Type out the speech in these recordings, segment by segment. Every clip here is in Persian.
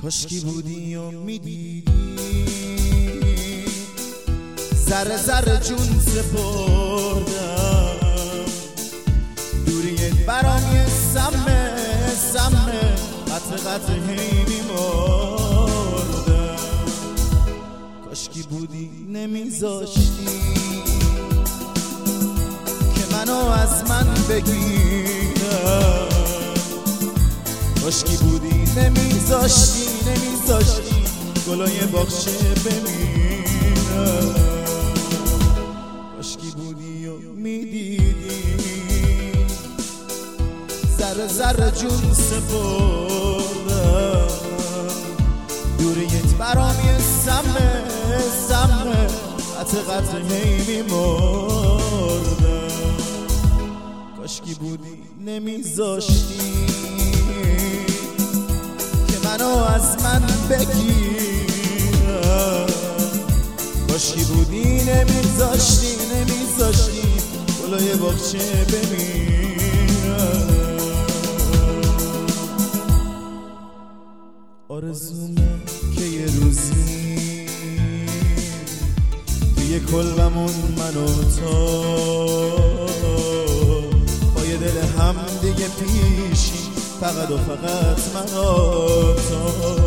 کاشکی بودی و میدیدی ذره ذره جون سپردم دوریت برام یه سمه قطر قطر هی میمردم کاشکی بودی نمیذاشتی که منو از من بگیرم کاشکی بودی نمیذاشتی گلای باغچه بمیرم کاشکی بودی و میدیدی ذره ذره جون سپردم دوریت برام یه سمه قطر قطر هی میمردم کاشکی بودی نمیذاشتی که منو از من بگیرم کاشکی بودی نمیذاشتی گلای باغچه بمیرم آرزومه که یه روزی توی کلبمون من و تو با یه دل هم دیگه پیشی فقط و فقط من و تو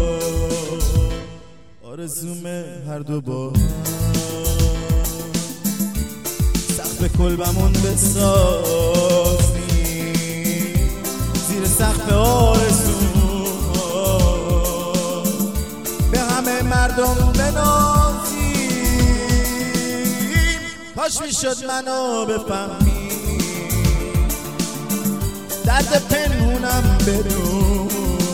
آرزومه هر دو با سقف کلبمون بسازی زیر سقف آرزو به همه مردم بنازیم کاش میشد منو بفهمی درد پنهونم بدونی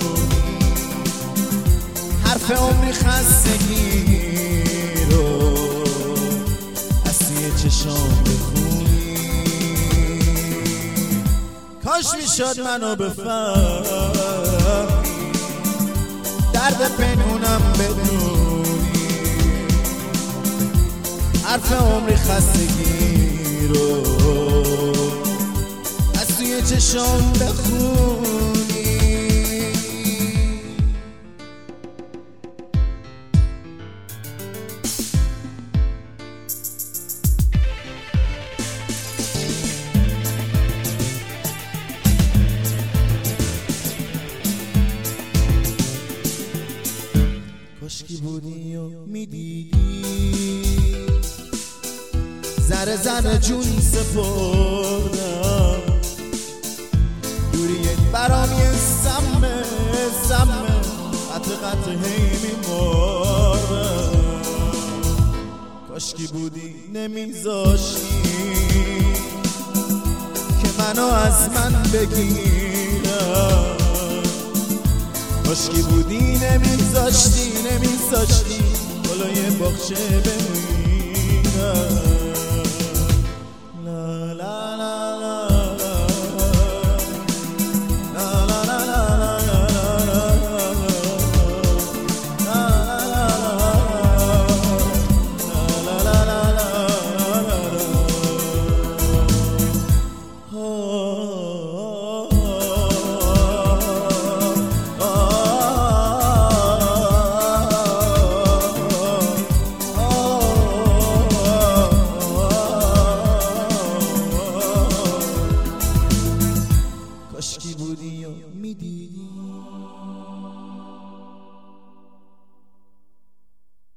حرف عمری خستگی رو از توی چشام بخونی کاش میشد منو بفهمی درد پنهونم بدونی حرف عمری خستگی رو از توی چشام بخونی کاشکی بودی و میدیدی ذره ذره جون سپردم دوریت برام یه سمه قطر قطر هی میمردم کاشکی بودی نمیذاشتی که منو از من بگیرم کاشکی بودی نمیذاشتی گلای باغچه بمیرم لا لا لا کاشکی بودی و میدیدی